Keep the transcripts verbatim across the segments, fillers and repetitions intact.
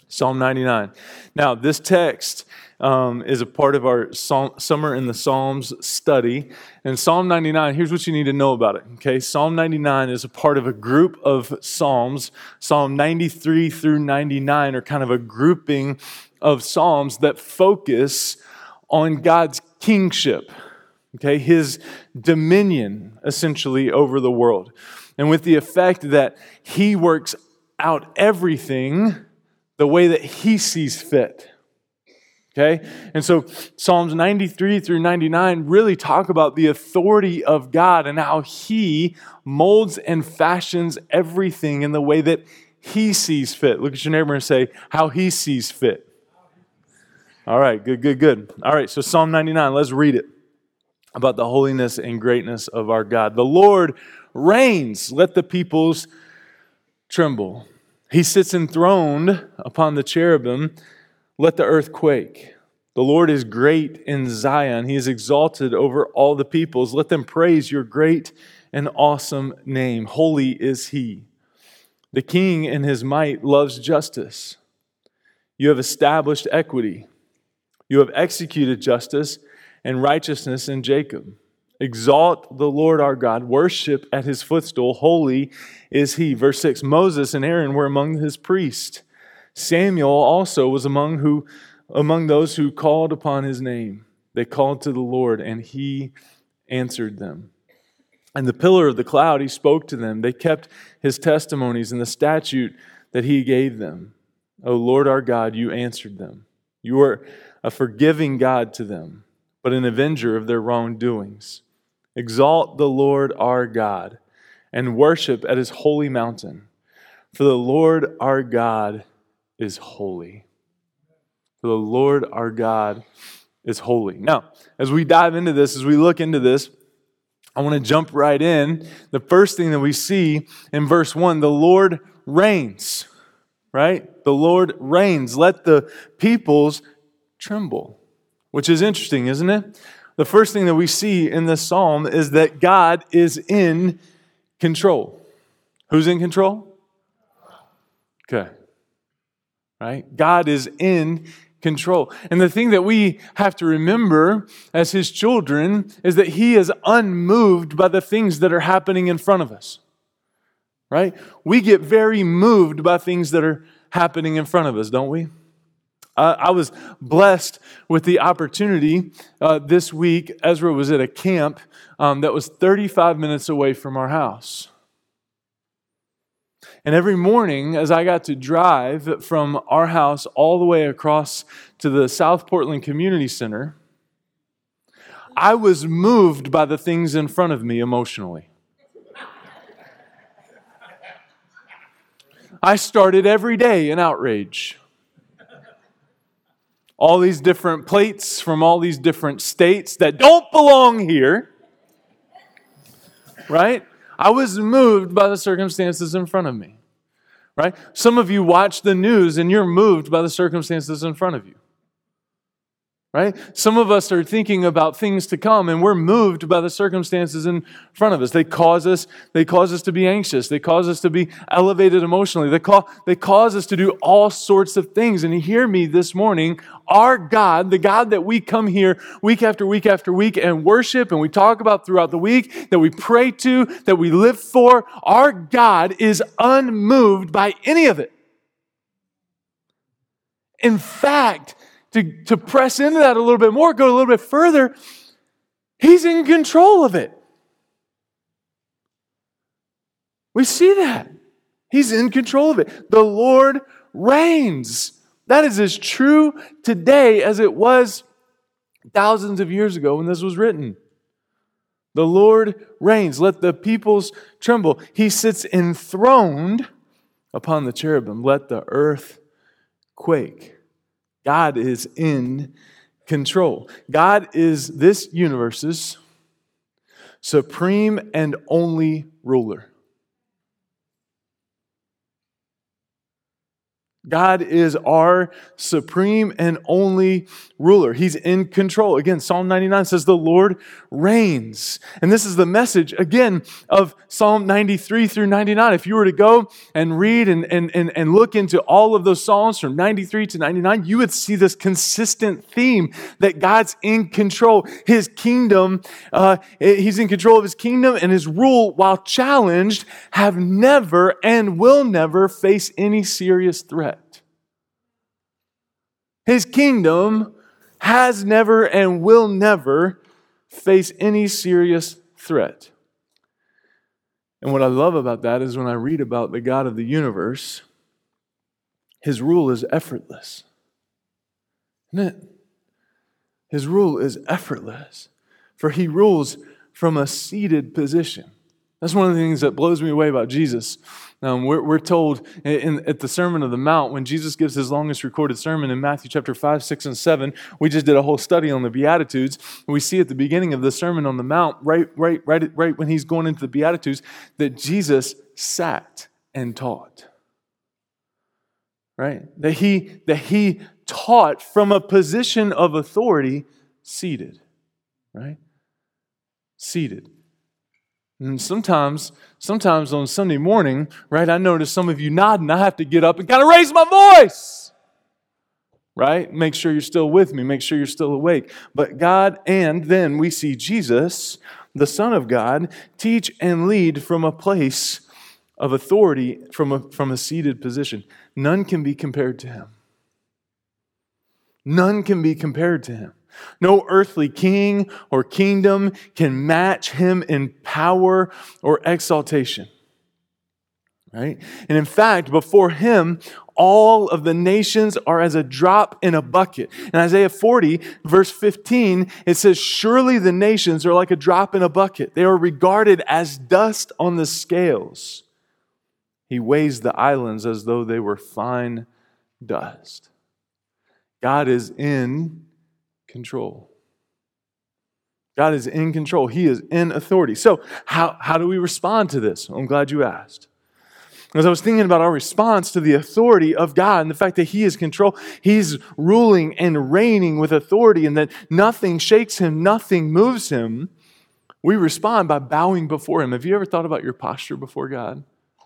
Psalm ninety-nine. Now, this text um, is a part of our Psalm, Summer in the Psalms study. And Psalm ninety-nine, here's what you need to know about it. Okay, Psalm ninety-nine is a part of a group of Psalms. Psalm ninety-three through ninety-nine are kind of a grouping of Psalms that focus on God's kingship. Okay, His dominion, essentially, over the world. And with the effect that He works out everything the way that He sees fit. Okay? And so Psalms ninety-three through ninety-nine really talk about the authority of God and how He molds and fashions everything in the way that He sees fit. Look at your neighbor and say, how He sees fit. All right, good, good, good. All right, so Psalm ninety-nine, let's read it about the holiness and greatness of our God. The Lord reigns, let the peoples tremble. He sits enthroned upon the cherubim. Let the earth quake. The Lord is great in Zion. He is exalted over all the peoples. Let them praise your great and awesome name. Holy is He. The King in His might loves justice. You have established equity. You have executed justice and righteousness in Jacob. Exalt the Lord our God. Worship at His footstool. Holy is He. Verse six, Moses and Aaron were among His priests. Samuel also was among who, among those who called upon His name. They called to the Lord, and He answered them. And the pillar of the cloud, He spoke to them. They kept His testimonies and the statute that He gave them. O Lord our God, You answered them. You are a forgiving God to them, but an avenger of their wrongdoings. Exalt the Lord our God and worship at His holy mountain. For the Lord our God is holy. For the Lord our God is holy. Now, as we dive into this, as we look into this, I want to jump right in. The first thing that we see in verse one, the Lord reigns, right? The Lord reigns. Let the peoples tremble, which is interesting, isn't it? The first thing that we see in this psalm is that God is in control. Who's in control? Okay. Right? God is in control. And the thing that we have to remember as His children is that He is unmoved by the things that are happening in front of us. Right? We get very moved by things that are happening in front of us, don't we? Uh, I was blessed with the opportunity uh, this week. Ezra was at a camp um, that was thirty-five minutes away from our house. And every morning, as I got to drive from our house all the way across to the South Portland Community Center, I was moved by the things in front of me emotionally. I started every day in outrage. All these different plates from all these different states that don't belong here, right? I was moved by the circumstances in front of me, right? Some of you watch the news and you're moved by the circumstances in front of you, right? Some of us are thinking about things to come and we're moved by the circumstances in front of us. They cause us, they cause us to be anxious. They cause us to be elevated emotionally. They, call, they cause us to do all sorts of things. And hear me this morning, our God, the God that we come here week after week after week and worship and we talk about throughout the week, that we pray to, that we live for, our God is unmoved by any of it. In fact, To, to press into that a little bit more, go a little bit further, He's in control of it. We see that. He's in control of it. The Lord reigns. That is as true today as it was thousands of years ago when this was written. The Lord reigns. Let the peoples tremble. He sits enthroned upon the cherubim. Let the earth quake. God is in control. God is this universe's supreme and only ruler. God is our supreme and only ruler. He's in control. Again, Psalm ninety-nine says the Lord reigns. And this is the message, again, of Psalm ninety-three through ninety-nine. If you were to go and read and, and, and, and look into all of those Psalms from ninety-three to ninety-nine, you would see this consistent theme that God's in control. His kingdom, uh, He's in control of His kingdom, and His rule, while challenged, have never and will never face any serious threat. His kingdom has never and will never face any serious threat. And what I love about that is when I read about the God of the universe, His rule is effortless. Isn't it? His rule is effortless, for He rules from a seated position. That's one of the things that blows me away about Jesus. Um, we're, we're told in, in, at the Sermon on the Mount, when Jesus gives His longest recorded sermon in Matthew chapter five, six, and seven, we just did a whole study on the Beatitudes. We see at the beginning of the Sermon on the Mount, right, right, right, right when He's going into the Beatitudes, that Jesus sat and taught. Right? That He, that he taught from a position of authority, seated. Right? Seated. And sometimes, sometimes on Sunday morning, right, I notice some of you nodding. I have to get up and kind of raise my voice, right? Make sure you're still with me. Make sure you're still awake. But God, and then we see Jesus, the Son of God, teach and lead from a place of authority, from a, from a seated position. None can be compared to Him. None can be compared to Him. No earthly king or kingdom can match Him in power or exaltation. Right? And in fact, before Him, all of the nations are as a drop in a bucket. In Isaiah forty, verse fifteen, it says, "Surely the nations are like a drop in a bucket. They are regarded as dust on the scales. He weighs the islands as though they were fine dust." God is in control. God is in control. He is in authority. So how, how do we respond to this? I'm glad you asked. As I was thinking about our response to the authority of God and the fact that He is control, He's ruling and reigning with authority, and that nothing shakes Him, nothing moves Him, we respond by bowing before Him. Have you ever thought about your posture before God?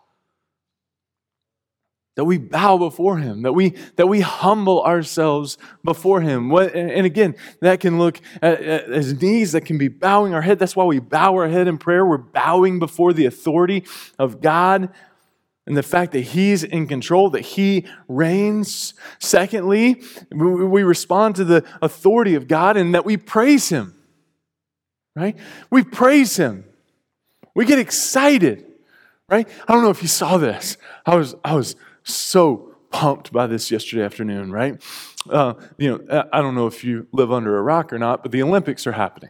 That we bow before Him, that we that we humble ourselves before Him. What, and again, that can look at, at, as knees, that can be bowing our head. That's why we bow our head in prayer. We're bowing before the authority of God and the fact that He's in control, that He reigns. Secondly, we, we respond to the authority of God and that we praise Him. Right? We praise Him. We get excited. Right? I don't know if you saw this. I was I was so pumped by this yesterday afternoon, right? Uh, you know, I don't know if you live under a rock or not, but the Olympics are happening.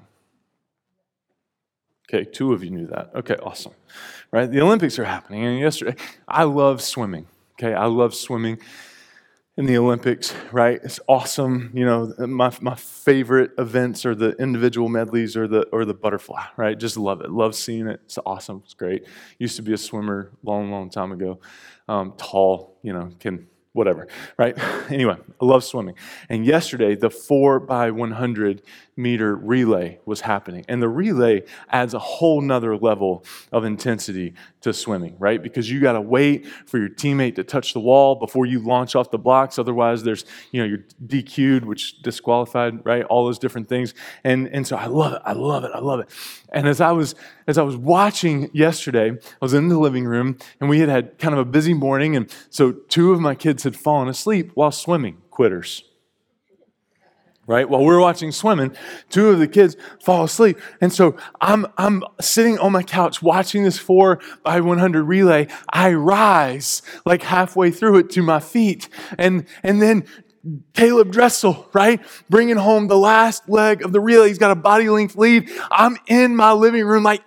Okay, two of you knew that. Okay, awesome. Right? The Olympics are happening. And yesterday, I love swimming. Okay, I love swimming in the Olympics, right? It's awesome. You know, my my favorite events are the individual medleys or the or the butterfly, right? Just love it. Love seeing it. It's awesome. It's great. Used to be a swimmer long, long time ago. Um, tall, you know, can whatever, right? Anyway, I love swimming. And yesterday, the four by one hundred meter relay was happening. And the relay adds a whole nother level of intensity to swimming, right? Because you got to wait for your teammate to touch the wall before you launch off the blocks. Otherwise, there's, you know, you're D Q'd, which disqualified, right? All those different things. And, and so I love it. I love it. I love it. And as I was, as I was watching yesterday, I was in the living room and we had had kind of a busy morning. And so two of my kids had fallen asleep while swimming. Quitters. Right? While we're watching swimming, two of the kids fall asleep. And so I'm I'm sitting on my couch watching this four by one hundred relay. I rise like halfway through it to my feet. And, and then Caleb Dressel, right? Bringing home the last leg of the relay. He's got a body length lead. I'm in my living room like,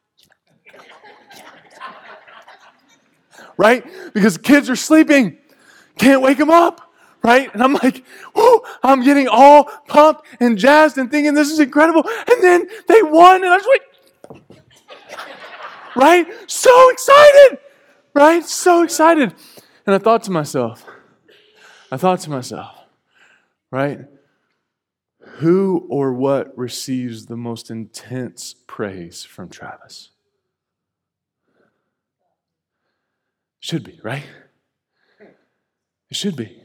right? Because kids are sleeping. Can't wake them up. Right? And I'm like, whoo, I'm getting all pumped and jazzed and thinking this is incredible. And then they won and I was like, right? So excited, right? So excited. And I thought to myself, I thought to myself, right? Who or what receives the most intense praise from Travis? Should be, right? It should be.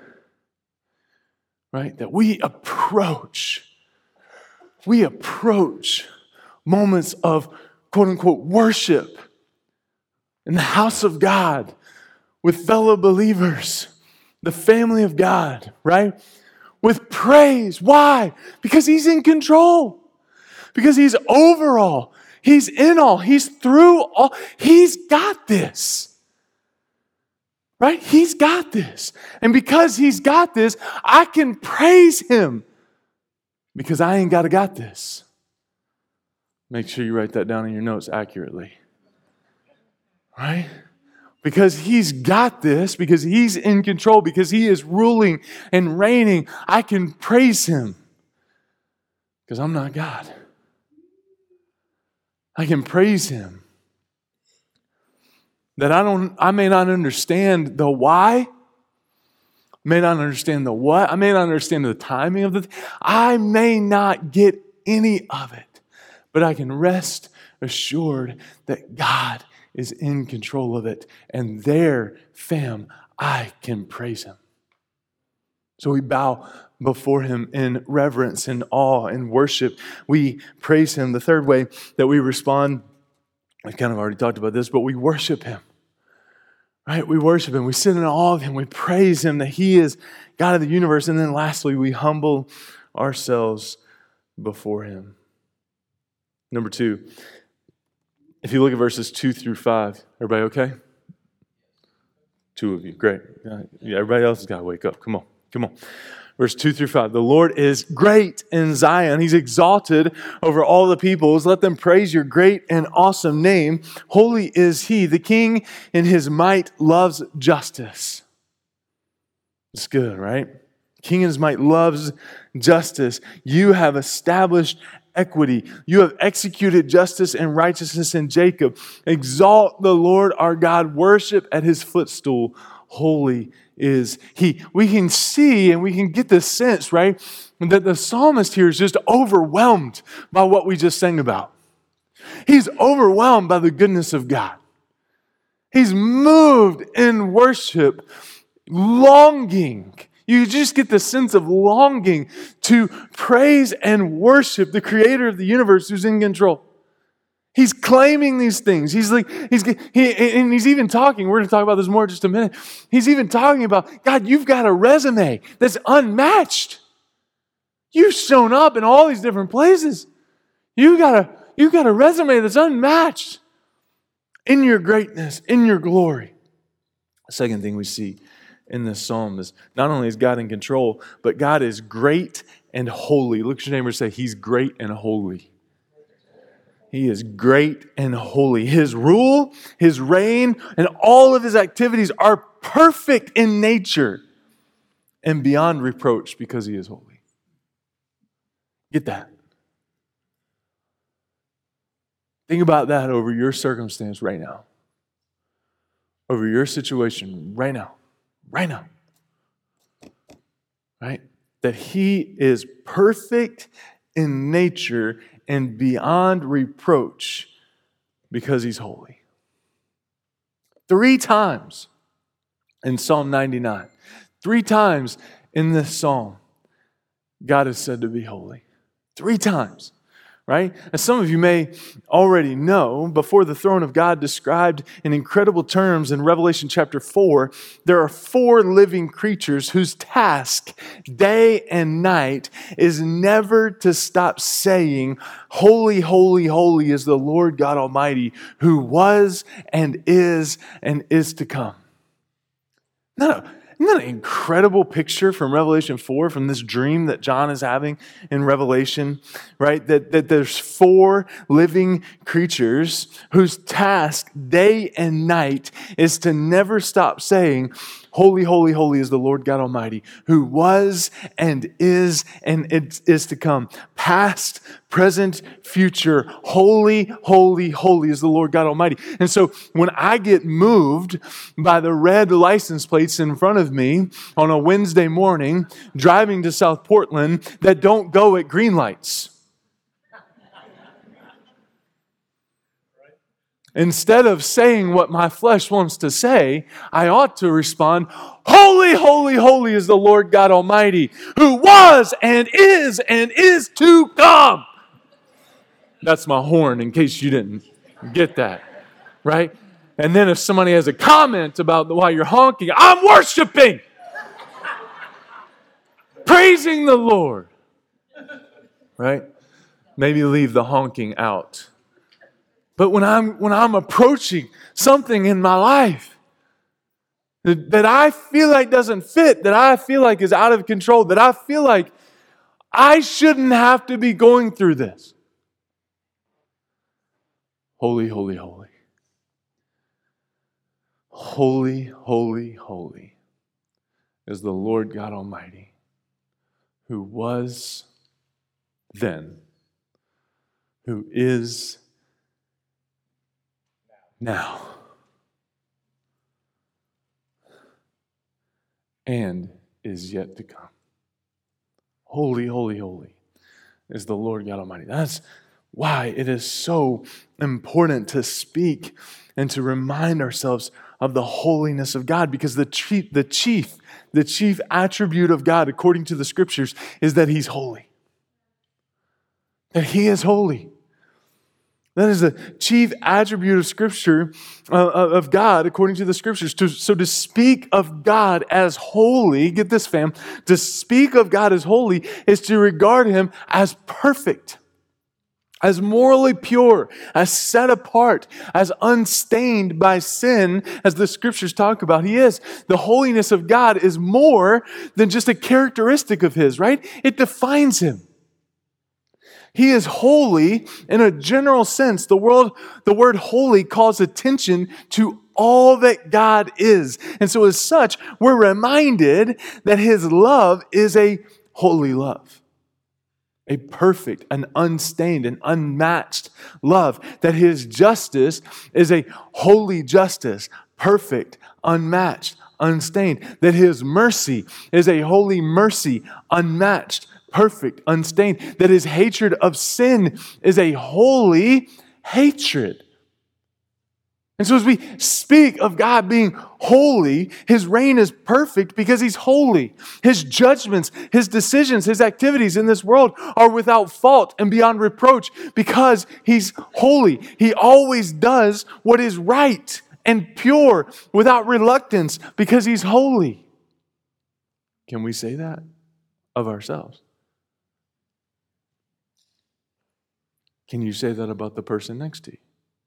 Right? That we approach, we approach moments of quote unquote worship in the house of God with fellow believers, the family of God, right? With praise. Why? Because He's in control. Because He's over all. He's in all. He's through all. He's got this. Right? He's got this. And because He's got this, I can praise Him. Because I ain't got to got this. Make sure you write that down in your notes accurately. Right? Because He's got this, because He's in control, because He is ruling and reigning, I can praise Him. Because I'm not God. I can praise Him. That I don't, I may not understand the why, may not understand the what, I may not understand the timing of the, I may not get any of it, but I can rest assured that God is in control of it, and there, fam, I can praise Him. So we bow before Him in reverence and awe and worship. We praise Him. The third way that we respond, I kind of already talked about this, but we worship Him. Right? We worship Him. We sit in awe of Him. We praise Him that He is God of the universe. And then lastly, we humble ourselves before Him. Number two, if you look at verses two through five, everybody okay? Two of you, great. Yeah, everybody else has got to wake up. Come on, come on. Verse two through five, the Lord is great in Zion. He's exalted over all the peoples. Let them praise your great and awesome name. Holy is He. The King in His might loves justice. It's good, right? King in His might loves justice. You have established equity. You have executed justice and righteousness in Jacob. Exalt the Lord our God. Worship at His footstool. Holy is He. We can see and we can get the sense, right, that the psalmist here is just overwhelmed by what we just sang about. He's overwhelmed by the goodness of God. He's moved in worship, longing. You just get the sense of longing to praise and worship the Creator of the universe who's in control. He's claiming these things. He's like, he's he, and he's even talking. We're going to talk about this more in just a minute. He's even talking about, God, you've got a resume that's unmatched. You've shown up in all these different places. You got a, you've got a resume that's unmatched in your greatness, in your glory. The second thing we see in this psalm is not only is God in control, but God is great and holy. Look at your neighbor and say, He's great and holy. He is great and holy. His rule, His reign, and all of His activities are perfect in nature and beyond reproach because He is holy. Get that. Think about that over your circumstance right now. Over your situation right now. Right now. Right? That He is perfect in nature and beyond reproach because He's holy. Three times in Psalm ninety-nine, three times in this psalm, God is said to be holy. Three times. Right? As some of you may already know, before the throne of God described in incredible terms in Revelation chapter four, there are four living creatures whose task day and night is never to stop saying, Holy, holy, holy is the Lord God Almighty, who was and is and is to come. No, Isn't that an incredible picture from Revelation four, from this dream that John is having in Revelation, right? That, that there's four living creatures whose task day and night is to never stop saying, Holy, holy, holy is the Lord God Almighty, who was and is and it is to come. Past, present, future. Holy, holy, holy is the Lord God Almighty. And so when I get moved by the red license plates in front of me on a Wednesday morning, driving to South Portland that don't go at green lights, instead of saying what my flesh wants to say, I ought to respond, holy, holy, holy is the Lord God Almighty, who was and is and is to come. That's my horn in case you didn't get that, right? And then if somebody has a comment about why you're honking, I'm worshiping, praising the Lord, right? Maybe leave the honking out. But when I'm when I'm approaching something in my life that, that I feel like doesn't fit, that I feel like is out of control, that I feel like I shouldn't have to be going through this. Holy, holy, holy. Holy, holy, holy is the Lord God Almighty, who was then, who is now, and is yet to come. Holy, holy, holy is the Lord God Almighty. That's why it is so important to speak and to remind ourselves of the holiness of God, because the chief, the chief, the chief attribute of God, according to the Scriptures, is that He's holy. That He is holy. That is the chief attribute of Scripture, uh, of God, according to the Scriptures. To, so to speak of God as holy, get this fam, to speak of God as holy is to regard Him as perfect, as morally pure, as set apart, as unstained by sin, as the Scriptures talk about. He is. The holiness of God is more than just a characteristic of His, right? It defines Him. He is holy in a general sense. The world, the word holy calls attention to all that God is. And so as such, we're reminded that His love is a holy love. A perfect, an unstained, an unmatched love. That His justice is a holy justice, perfect, unmatched, unstained. That His mercy is a holy mercy, unmatched, perfect, unstained. That His hatred of sin is a holy hatred. And so as we speak of God being holy, His reign is perfect because He's holy. His judgments, His decisions, His activities in this world are without fault and beyond reproach because He's holy. He always does what is right and pure without reluctance because He's holy. Can we say that of ourselves? Can you say that about the person next to you?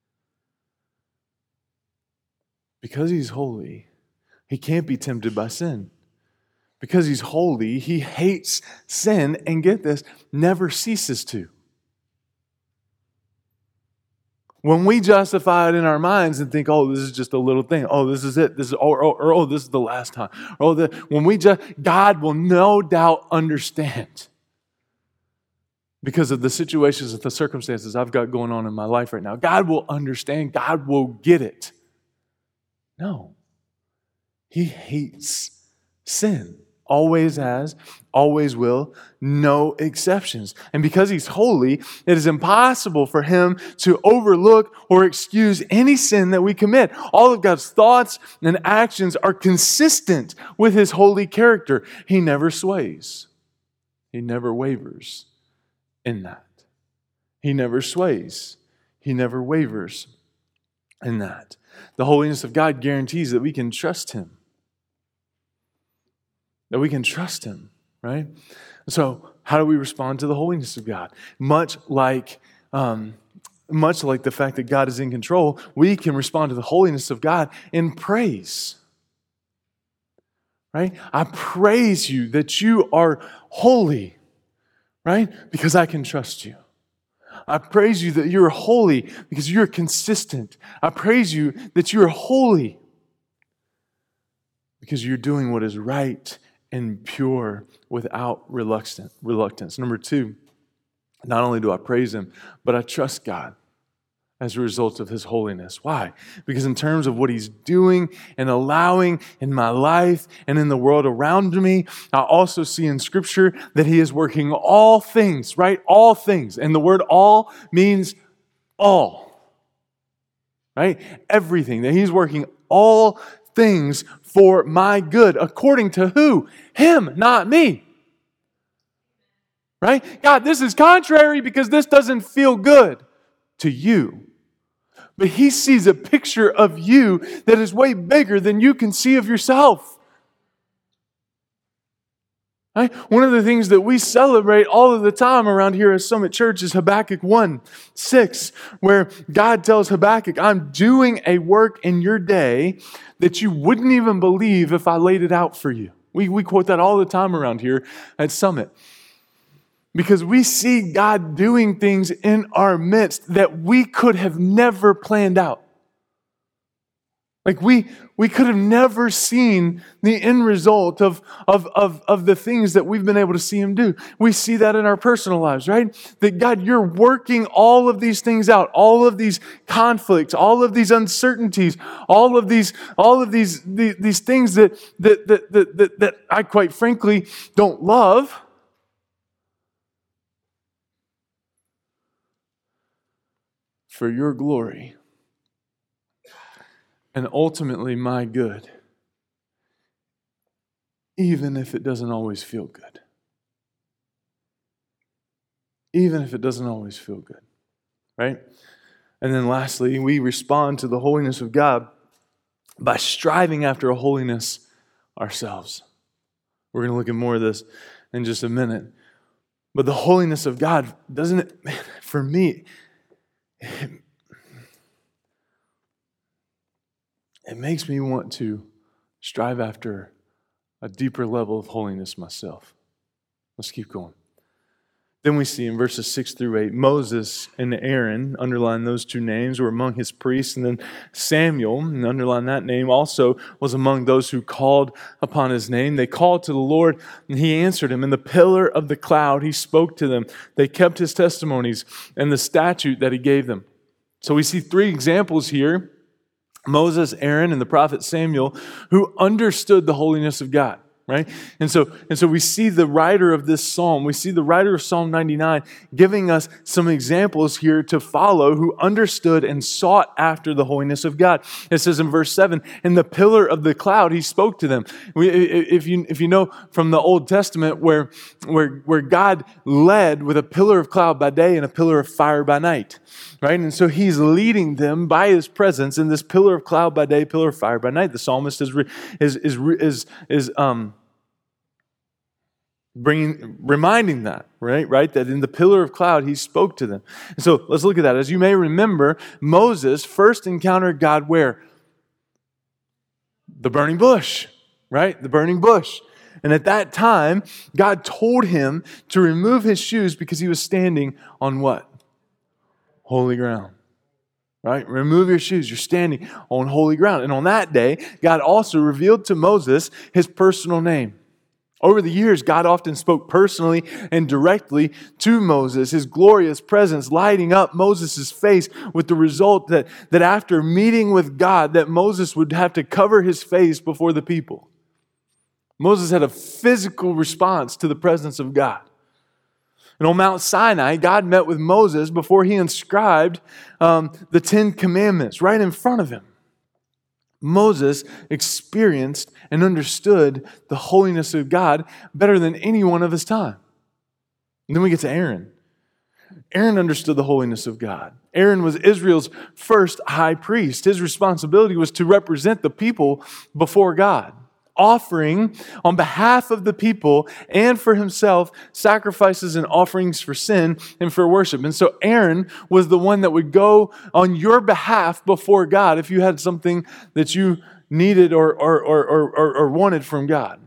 Because He's holy, He can't be tempted by sin. Because He's holy, He hates sin, and get this, never ceases to. When we justify it in our minds and think, oh, this is just a little thing. Oh, this is it. This is, or, or, or oh, this is the last time. Or, oh, the, when we just, God will no doubt understand. Because of the situations and the circumstances I've got going on in my life right now. God will understand. God will get it. No. He hates sin. Always has, always will, no exceptions. And because He's holy, it is impossible for Him to overlook or excuse any sin that we commit. All of God's thoughts and actions are consistent with His holy character. He never sways. He never wavers in that. He never sways. He never wavers in that. The holiness of God guarantees that we can trust Him. That we can trust Him, right? So, how do we respond to the holiness of God? Much like, um, much like the fact that God is in control, we can respond to the holiness of God in praise. Right? I praise You that You are holy, right? Because I can trust You. I praise You that You're holy because You're consistent. I praise You that You're holy because you're doing what is right and pure without reluctant, reluctance. Number two, not only do I praise Him, but I trust God as a result of His holiness. Why? Because in terms of what He's doing and allowing in my life and in the world around me, I also see in Scripture that He is working all things, right? All things. And the word all means all, right? Everything. That He's working all things for my good. According to who? Him, not me. Right? God, this is contrary because this doesn't feel good to you. But He sees a picture of you that is way bigger than you can see of yourself. Right? One of the things that we celebrate all of the time around here at Summit Church is Habakkuk one six, where God tells Habakkuk, I'm doing a work in your day that you wouldn't even believe if I laid it out for you. We, we quote that all the time around here at Summit. Because we see God doing things in our midst that we could have never planned out. Like we we could have never seen the end result of, of, of, of the things that we've been able to see Him do. We see that in our personal lives, right? That God, you're working all of these things out, all of these conflicts, all of these uncertainties, all of these, all of these, these, these things that, that, that, that, that, that I quite frankly don't love. For your glory, and ultimately my good, even if it doesn't always feel good. Even if it doesn't always feel good, right? And then lastly, we respond to the holiness of God by striving after a holiness ourselves. We're going to look at more of this in just a minute. But the holiness of God, doesn't it, man, for me, It, it makes me want to strive after a deeper level of holiness myself. Let's keep going. Then we see in verses six through eight, Moses and Aaron, underline those two names, were among his priests. And then Samuel, and underline that name, also was among those who called upon his name. They called to the Lord, and He answered him. In the pillar of the cloud, He spoke to them. They kept His testimonies and the statute that He gave them. So we see three examples here, Moses, Aaron, and the prophet Samuel, who understood the holiness of God. Right? And so, and so we see the writer of this psalm, we see the writer of Psalm ninety-nine giving us some examples here to follow who understood and sought after the holiness of God. It says in verse seven, in the pillar of the cloud, He spoke to them. We, if you, if you know from the Old Testament where, where, where God led with a pillar of cloud by day and a pillar of fire by night. Right? And so He's leading them by His presence in this pillar of cloud by day, pillar of fire by night. The psalmist is, is, is, is, is um, bringing, reminding that, right? Right? That in the pillar of cloud, He spoke to them. And so let's look at that. As you may remember, Moses first encountered God where? The burning bush, right? The burning bush. And at that time, God told him to remove his shoes because he was standing on what? Holy ground. Right? Remove your shoes. You're standing on holy ground. And on that day, God also revealed to Moses His personal name. Over the years, God often spoke personally and directly to Moses, His glorious presence lighting up Moses' face, with the result that, that after meeting with God, that Moses would have to cover his face before the people. Moses had a physical response to the presence of God. And on Mount Sinai, God met with Moses before He inscribed um, the Ten Commandments right in front of him. Moses experienced and understood the holiness of God better than anyone of his time. And then we get to Aaron. Aaron understood the holiness of God. Aaron was Israel's first high priest. His responsibility was to represent the people before God, offering on behalf of the people and for himself sacrifices and offerings for sin and for worship. And so Aaron was the one that would go on your behalf before God if you had something that you needed or, or, or, or, or wanted from God.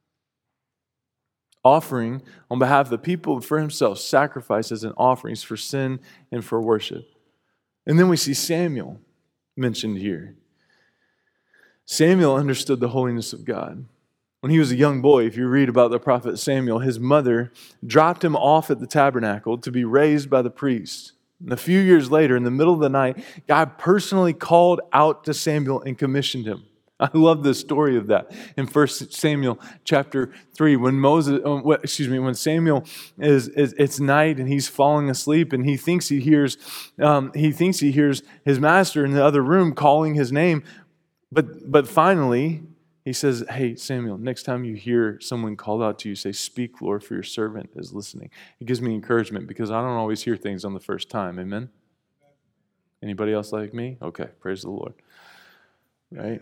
Offering on behalf of the people and for himself sacrifices and offerings for sin and for worship. And then we see Samuel mentioned here. Samuel understood the holiness of God. When he was a young boy, if you read about the prophet Samuel, his mother dropped him off at the tabernacle to be raised by the priest. And a few years later, in the middle of the night, God personally called out to Samuel and commissioned him. I love the story of that in First Samuel chapter three. When Moses, uh, excuse me, when Samuel is, is it's night and he's falling asleep and he thinks he hears, um, he thinks he hears his master in the other room calling his name, but but finally he says, "Hey Samuel, next time you hear someone call out to you, say, 'Speak, Lord, for your servant is listening.'" It gives me encouragement because I don't always hear things on the first time. Amen. Anybody else like me? Okay, praise the Lord. Right.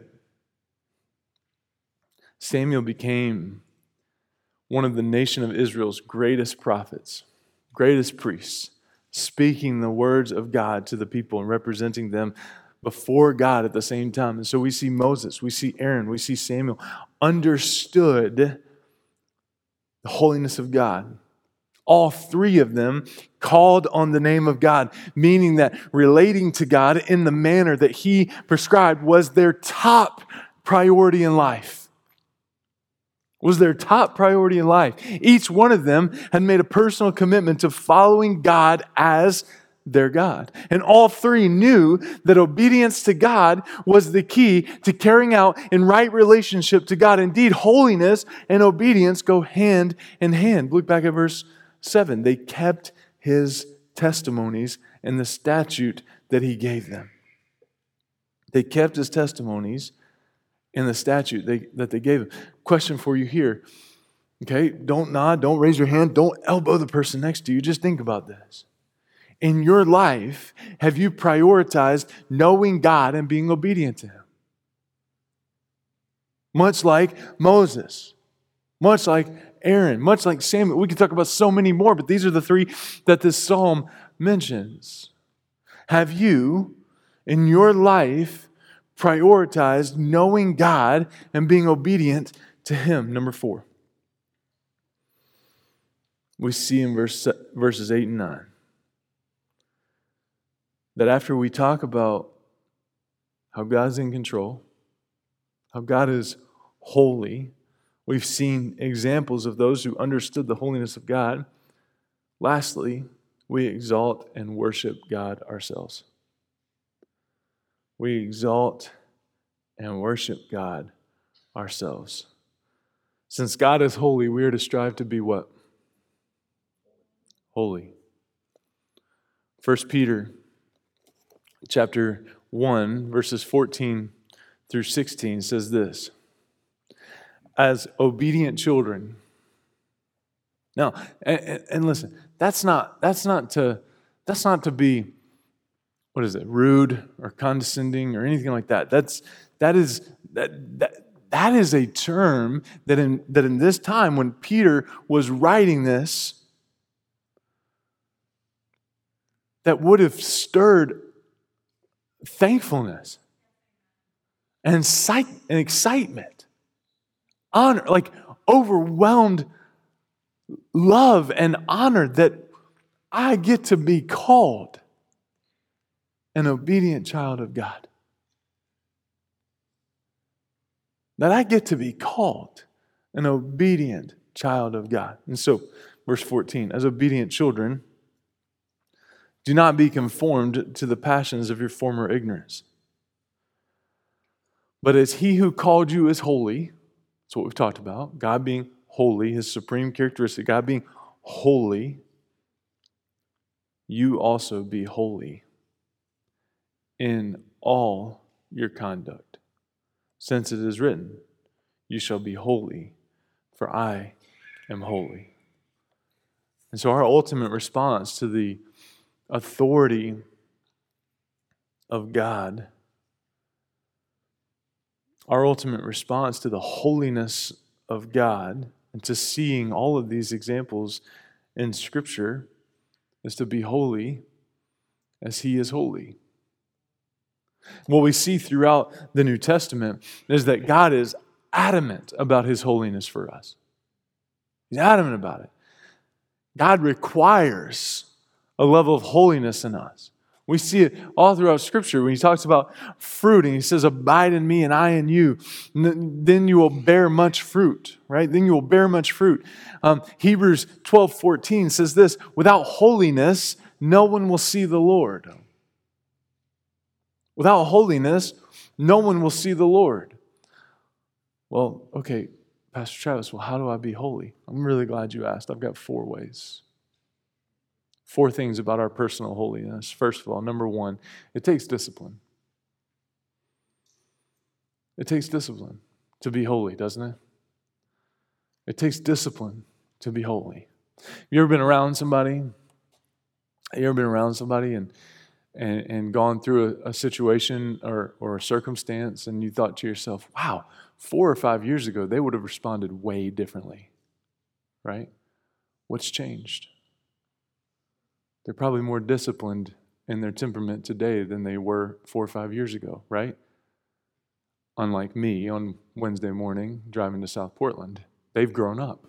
Samuel became one of the nation of Israel's greatest prophets, greatest priests, speaking the words of God to the people and representing them before God at the same time. And so we see Moses, we see Aaron, we see Samuel understood the holiness of God. All three of them called on the name of God, meaning that relating to God in the manner that He prescribed was their top priority in life. Was their top priority in life. Each one of them had made a personal commitment to following God as their God. And all three knew that obedience to God was the key to carrying out in right relationship to God. Indeed, holiness and obedience go hand in hand. Look back at verse seven. They kept His testimonies and the statute that He gave them. They kept His testimonies in the statute they, that they gave him. Question for you here. Okay, don't nod, don't raise your hand, don't elbow the person next to you. Just think about this. In your life, have you prioritized knowing God and being obedient to Him? Much like Moses, much like Aaron, much like Samuel. We could talk about so many more, but these are the three that this psalm mentions. Have you, in your life, prioritized knowing God and being obedient to Him? Number four, we see in verse, verses eight and nine that after we talk about how God's in control, how God is holy, we've seen examples of those who understood the holiness of God. Lastly, we exalt and worship God ourselves. We exalt and worship God ourselves. Since God is holy, we are to strive to be what? Holy. First Peter chapter one, verses fourteen through sixteen says this: as obedient children. Now, and, and listen, that's not that's not to that's not to be, what is it, rude or condescending or anything like that. That's that is that that that is a term that in that in this time when Peter was writing this, that would have stirred thankfulness and sight and excitement, honor, like overwhelmed love and honor that I get to be called an obedient child of God. That I get to be called an obedient child of God. And so, verse fourteen, as obedient children, do not be conformed to the passions of your former ignorance. But as He who called you is holy, that's what we've talked about, God being holy, His supreme characteristic, God being holy, you also be holy in all your conduct. Since it is written, you shall be holy, for I am holy. And so our ultimate response to the authority of God, our ultimate response to the holiness of God, and to seeing all of these examples in Scripture, is to be holy as He is holy. What we see throughout the New Testament is that God is adamant about His holiness for us. He's adamant about it. God requires a level of holiness in us. We see it all throughout Scripture when he talks about fruit and he says, abide in me and I in you. Then you will bear much fruit, right? Then you will bear much fruit. Um, Hebrews twelve fourteen says this, without holiness, no one will see the Lord. Without holiness, no one will see the Lord. Well, okay, Pastor Travis, well, how do I be holy? I'm really glad you asked. I've got four ways. Four things about our personal holiness. First of all, number one, it takes discipline. It takes discipline to be holy, doesn't it? It takes discipline to be holy. You ever been around somebody? You ever been around somebody and and, and gone through a, a situation or, or a circumstance and you thought to yourself, wow, four or five years ago, they would have responded way differently, right? What's changed? They're probably more disciplined in their temperament today than they were four or five years ago, right? Unlike me on Wednesday morning driving to South Portland. They've grown up,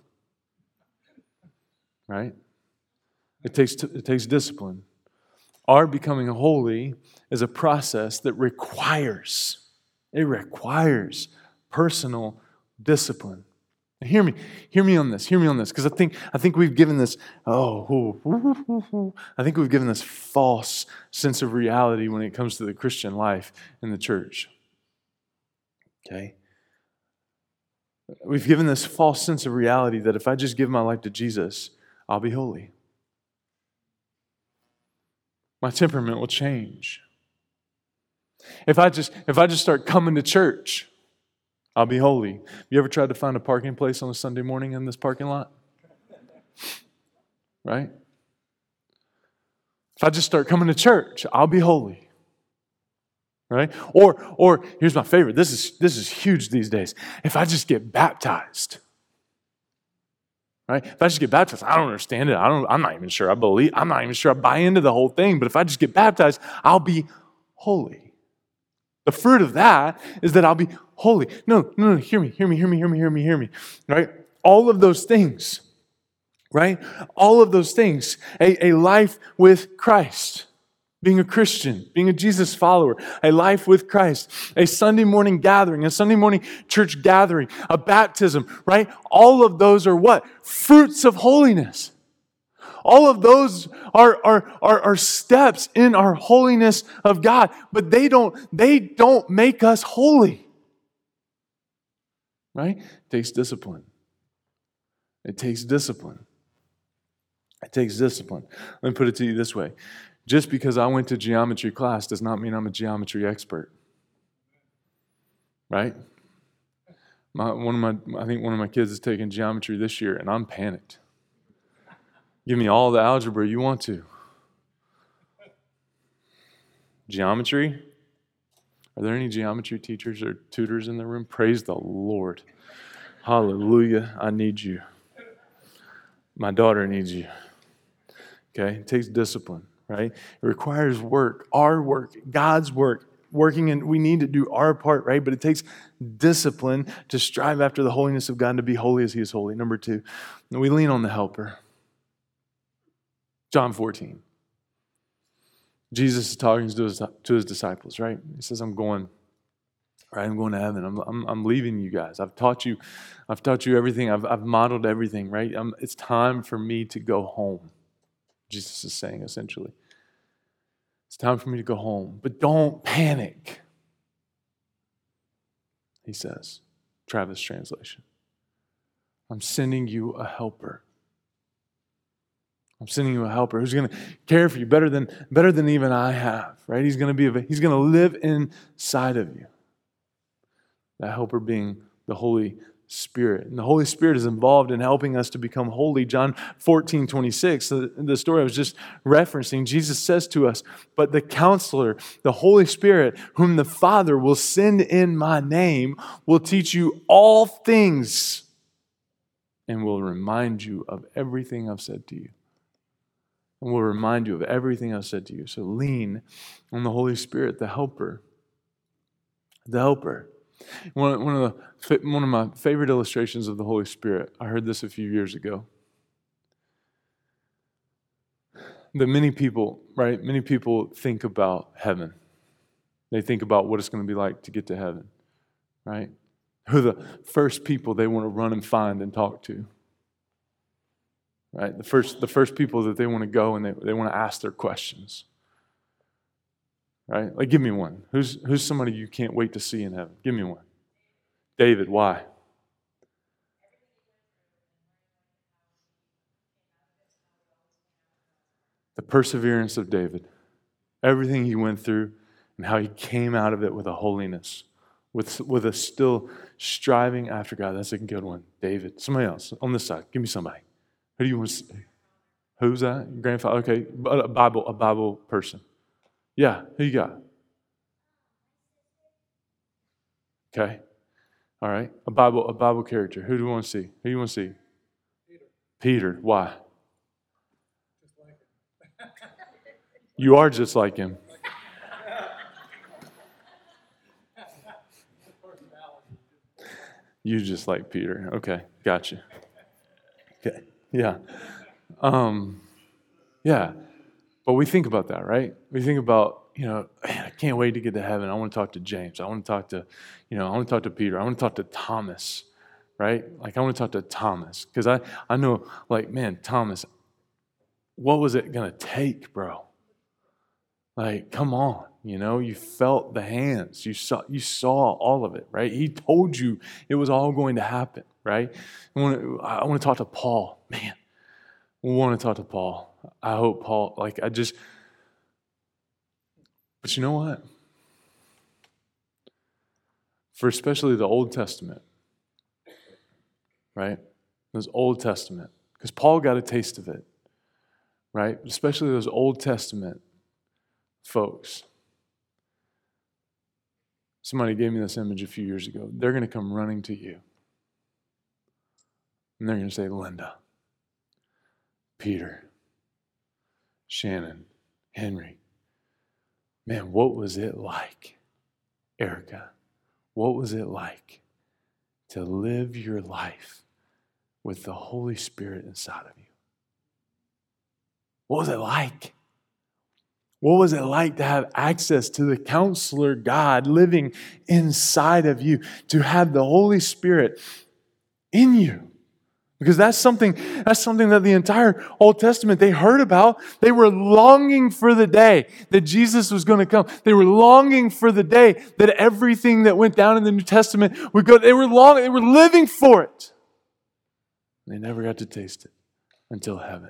right? It takes, it takes discipline. Our becoming holy is a process that requires, it requires personal discipline. Hear me, hear me on this, hear me on this, because I think I think we've given this, oh, ooh, ooh, ooh, ooh. I think we've given this false sense of reality when it comes to the Christian life in the church. Okay? We've given this false sense of reality that if I just give my life to Jesus, I'll be holy. My temperament will change. If I just if I just start coming to church, I'll be holy. You ever tried to find a parking place on a Sunday morning in this parking lot? Right? If I just start coming to church, I'll be holy. Right? Or or here's my favorite. This is this is huge these days. If I just get baptized. Right? If I just get baptized, I don't understand it. I don't I'm not even sure I believe. I'm not even sure I buy into the whole thing, but if I just get baptized, I'll be holy. The fruit of that is that I'll be holy. No, no, no, hear me, hear me, hear me, hear me, hear me, hear me. Right? All of those things, right? All of those things. A, a life with Christ, being a Christian, being a Jesus follower, a life with Christ, a Sunday morning gathering, a Sunday morning church gathering, a baptism, right? All of those are what? Fruits of holiness. All of those are, are, are, are steps in our holiness of God, but they don't, they don't make us holy. Right? It takes discipline. It takes discipline. It takes discipline. Let me put it to you this way. Just because I went to geometry class does not mean I'm a geometry expert. Right? My, one of my, I think one of my kids is taking geometry this year, and I'm panicked. Give me all the algebra you want to. Geometry? Are there any geometry teachers or tutors in the room? Praise the Lord. Hallelujah. I need you. My daughter needs you. Okay? It takes discipline, right? It requires work, our work, God's work, working, and we need to do our part, right? But it takes discipline to strive after the holiness of God and to be holy as He is holy. Number two, we lean on the helper. John fourteen. Jesus is talking to his, to his disciples, right? He says, I'm going, right? I'm going to heaven. I'm, I'm, I'm leaving you guys. I've taught you, I've taught you everything. I've, I've modeled everything, right? I'm, it's time for me to go home. Jesus is saying, essentially. It's time for me to go home. But don't panic, he says. Travis translation. I'm sending you a helper. I'm sending you a helper who's going to care for you better than, better than even I have, right? He's going to be, he's going to live inside of you. That helper being the Holy Spirit. And the Holy Spirit is involved in helping us to become holy. John fourteen twenty-six, the, the story I was just referencing, Jesus says to us, but the Counselor, the Holy Spirit, whom the Father will send in my name, will teach you all things and will remind you of everything I've said to you. And will remind you of everything I've said to you. So lean on the Holy Spirit, the helper. The helper. One, one, of the, one of my favorite illustrations of the Holy Spirit, I heard this a few years ago. that many people, right? Many people think about heaven. They think about what it's going to be like to get to heaven, right? Who are the first people they want to run and find and talk to, right? The first, the first people that they want to go and they, they want to ask their questions, right? Like, give me one. Who's, who's somebody you can't wait to see in heaven? Give me one. David, why? The perseverance of David. Everything he went through and how he came out of it with a holiness, with, with a still striving after God. That's a good one. David. Somebody else on this side. Give me somebody. Who do you want to see? Who's that? Your grandfather? Okay. A Bible, a Bible person. Yeah. Who you got? Okay. All right. A Bible, a Bible character. Who do you want to see? Who do you want to see? Peter. Peter. Why? Just like him. You are just like him. You just like Peter. Okay. Gotcha. Okay. Yeah. Um, yeah. But we think about that, right? We think about, you know, man, I can't wait to get to heaven. I want to talk to James. I want to talk to, you know, I want to talk to Peter. I want to talk to Thomas, right? Like, I want to talk to Thomas because I, I know, like, man, Thomas, what was it going to take, bro? Like, come on, you know, you felt the hands. You saw, you saw all of it, right? He told you it was all going to happen, right? I want to, I want to talk to Paul. Man, I want to talk to Paul. I hope Paul, like, I just, but you know what? For especially the Old Testament, right? Those Old Testament, because Paul got a taste of it, right? Especially those Old Testament folks. Somebody gave me this image a few years ago. They're going to come running to you. And they're going to say, Linda, Peter, Shannon, Henry, man, what was it like? Erica, what was it like to live your life with the Holy Spirit inside of you? What was it like? What was it like to have access to the Counselor God living inside of you, to have the Holy Spirit in you? Because that's something, that's something that the entire Old Testament they heard about. They were longing for the day that Jesus was going to come. They were longing for the day that everything that went down in the New Testament would go. They were long, they were living for it. They never got to taste it until heaven.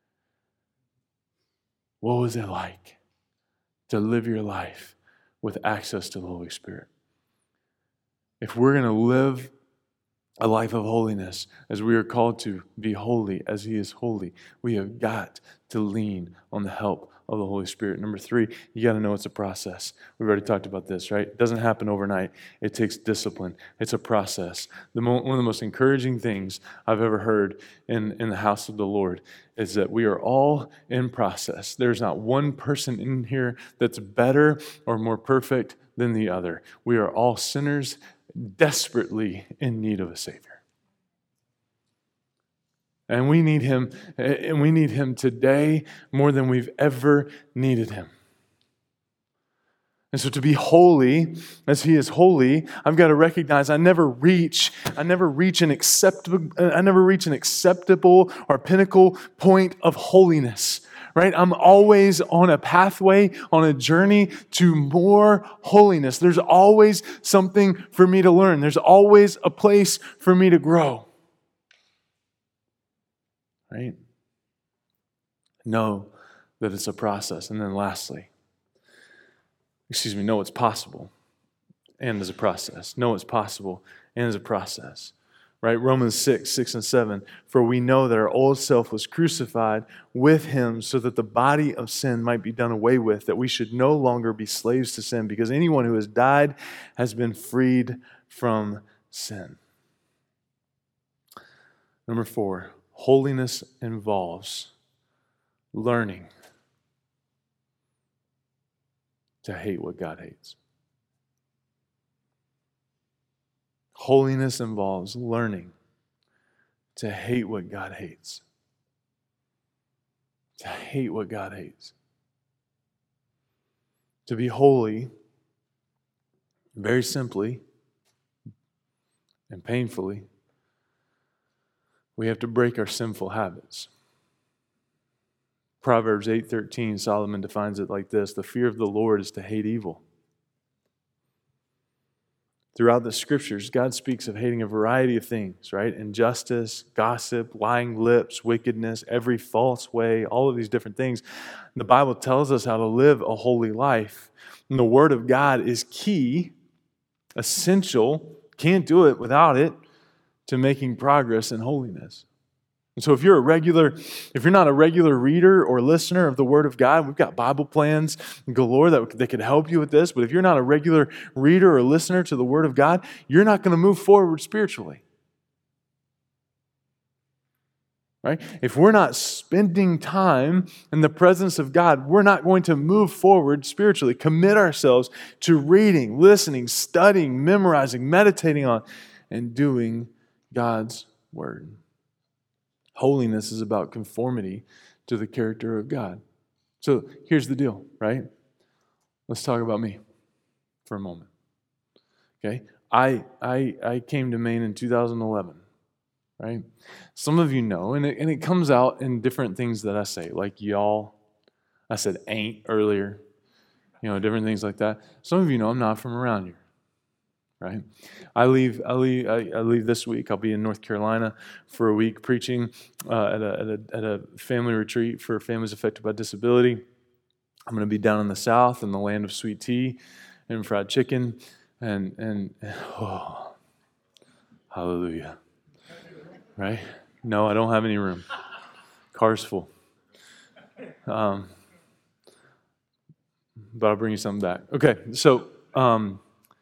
What was it like to live your life with access to the Holy Spirit? If we're going to live a life of holiness, as we are called to be holy as He is holy, we have got to lean on the help of the Holy Spirit. Number three, you got to know it's a process. We've already talked about this, right? It doesn't happen overnight. It takes discipline. It's a process. The mo- one of the most encouraging things I've ever heard in, in the house of the Lord is that we are all in process. There's not one person in here that's better or more perfect than the other. We are all sinners desperately in need of a Savior. And we need Him, and we need Him today more than we've ever needed Him. And so to be holy, as He is holy, I've got to recognize I never reach, I never reach an acceptable, I never reach an acceptable or pinnacle point of holiness. Right? I'm always on a pathway, on a journey to more holiness. There's always something for me to learn. There's always a place for me to grow. Right? Know that it's a process. And then lastly, excuse me, know it's possible and is a process. Know it's possible and is a process. Right? Romans six, six and seven. For we know that our old self was crucified with Him so that the body of sin might be done away with, that we should no longer be slaves to sin, because anyone who has died has been freed from sin. Number four, holiness involves learning to hate what God hates. Holiness involves learning to hate what God hates. to hate what God hates. To be holy, very simply and painfully, we have to break our sinful habits. Proverbs eight thirteen, Solomon defines it like this: the fear of the Lord is to hate evil. Throughout the scriptures, God speaks of hating a variety of things, right? Injustice, gossip, lying lips, wickedness, every false way, all of these different things. The Bible tells us how to live a holy life. And the Word of God is key, essential, can't do it without it, to making progress in holiness. And so if you're a regular, if you're not a regular reader or listener of the Word of God, we've got Bible plans galore that, that could help you with this. But if you're not a regular reader or listener to the Word of God, you're not going to move forward spiritually. Right? If we're not spending time in the presence of God, we're not going to move forward spiritually. Commit ourselves to reading, listening, studying, memorizing, meditating on, and doing God's Word. Holiness is about conformity to the character of God. So here's the deal, right? Let's talk about me for a moment. Okay? I I I came to Maine in two thousand eleven, right? Some of you know, and it, and it comes out in different things that I say, like y'all. I said ain't earlier, you know, different things like that. Some of you know I'm not from around here. Right, I leave. I leave. I, I leave this week. I'll be in North Carolina for a week preaching uh, at, a, at a at a family retreat for families affected by disability. I'm going to be down in the South in the land of sweet tea and fried chicken, and and oh, hallelujah! Right? No, I don't have any room. Car's full. Um, but I'll bring you something back. Okay, so. Um,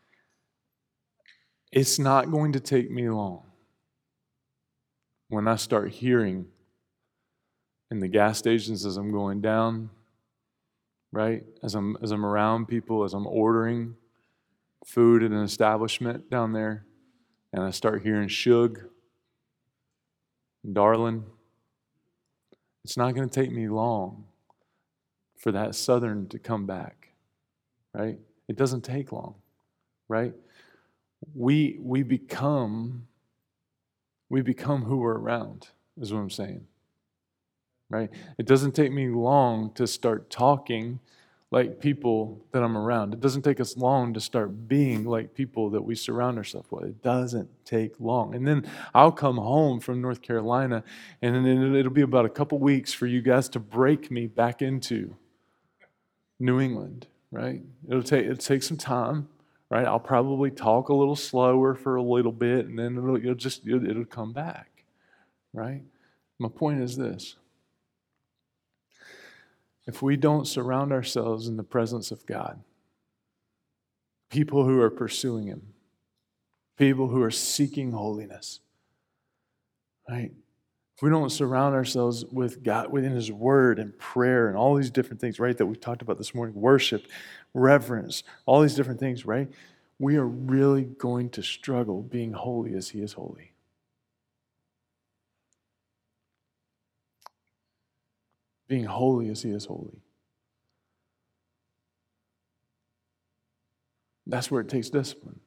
It's not going to take me long when I start hearing in the gas stations as I'm going down, right? As I'm as I'm around people, as I'm ordering food at an establishment down there, and I start hearing Shug, darling. It's not going to take me long for that Southern to come back, right? It doesn't take long, right? We we become we become who we're around, is what I'm saying. Right? It doesn't take me long to start talking like people that I'm around. It doesn't take us long to start being like people that we surround ourselves with. It doesn't take long. And then I'll come home from North Carolina, and then it'll be about a couple weeks for you guys to break me back into New England, right? It'll take it'll take some time. Right, I'll probably talk a little slower for a little bit, and then it'll, it'll just it'll, it'll come back. Right. My point is this: if we don't surround ourselves in the presence of God, people who are pursuing Him, people who are seeking holiness, right? If we don't surround ourselves with God, within His Word and prayer and all these different things, right, that we've talked about this morning, worship, reverence, all these different things, right, we are really going to struggle being holy as He is holy. Being holy as He is holy. That's where it takes discipline.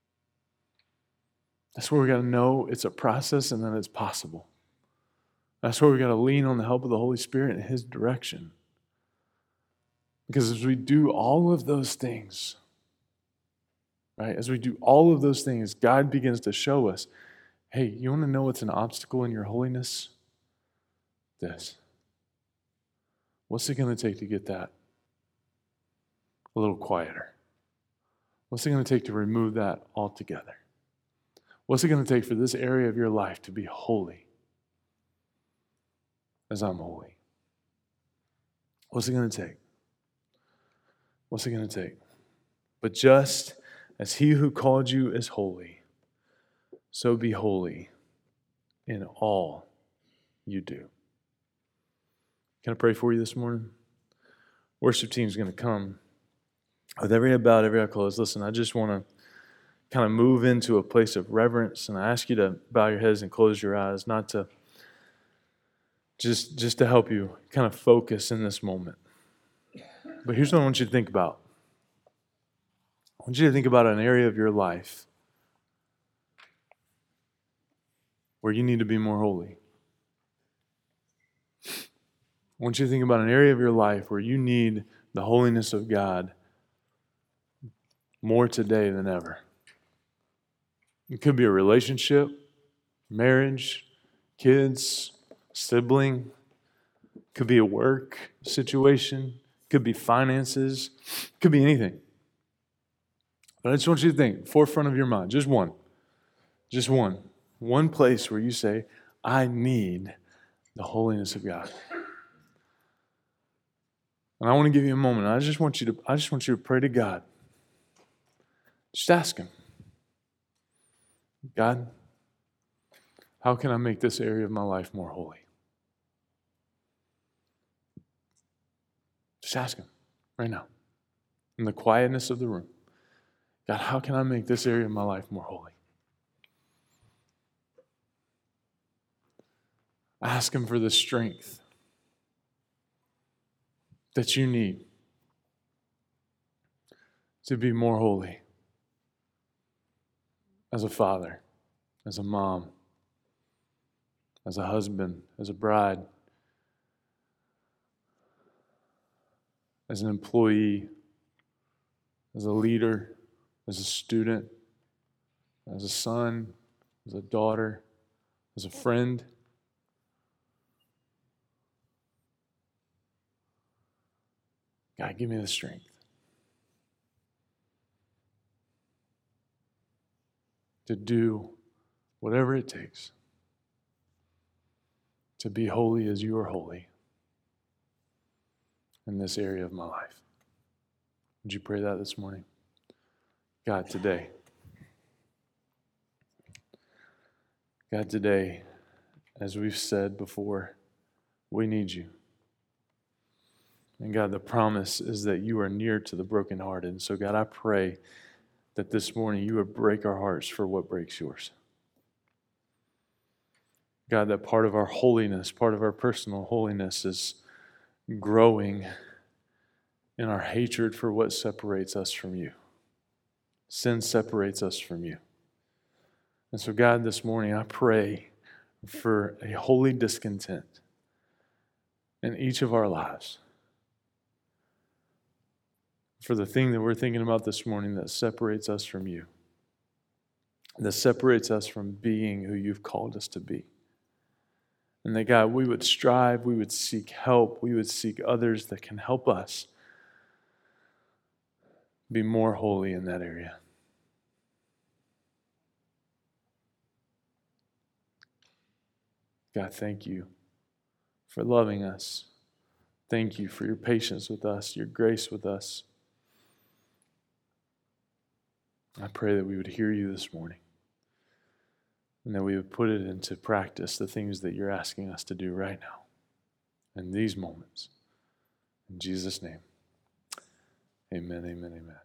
That's where we got to know it's a process and that it's possible. That's where we got to lean on the help of the Holy Spirit and His direction. Because as we do all of those things, right, as we do all of those things, God begins to show us, hey, you want to know what's an obstacle in your holiness? This. What's it going to take to get that a little quieter? What's it going to take to remove that altogether? What's it going to take for this area of your life to be holy as I'm holy? What's it going to take? What's it going to take? But just as He who called you is holy, so be holy in all you do. Can I pray for you this morning? Worship team is going to come. With every head bowed, every eye closed, listen, I just want to kind of move into a place of reverence, and I ask you to bow your heads and close your eyes, not to just, just to help you kind of focus in this moment. But here's what I want you to think about. I want you to think about an area of your life where you need to be more holy. I want you to think about an area of your life where you need the holiness of God more today than ever. It could be a relationship, marriage, kids, sibling. It could be a work situation. It could be finances. It could be anything. But I just want you to think, forefront of your mind, just one. Just one. One place where you say, I need the holiness of God. And I want to give you a moment. I just want you to, I just want you to pray to God. Just ask Him. God, how can I make this area of my life more holy? Just ask Him right now. In the quietness of the room. God, how can I make this area of my life more holy? Ask Him for the strength that you need to be more holy as a father, as a mom, as a husband, as a bride, as an employee, as a leader, as a student, as a son, as a daughter, as a friend. God, give me the strength to do whatever it takes to be holy as you are holy in this area of my life. Would you pray that this morning? God, today, God, today, as we've said before, we need you. And God, the promise is that you are near to the brokenhearted. And so, God, I pray that this morning you would break our hearts for what breaks yours. God, that part of our holiness, part of our personal holiness is growing in our hatred for what separates us from you. Sin separates us from you. And so, God, this morning I pray for a holy discontent in each of our lives. For the thing that we're thinking about this morning that separates us from you, that separates us from being who you've called us to be. And that, God, we would strive, we would seek help, we would seek others that can help us be more holy in that area. God, thank you for loving us. Thank you for your patience with us, your grace with us. I pray that we would hear you this morning and that we would put it into practice, the things that you're asking us to do right now in these moments. In Jesus' name, amen, amen, amen.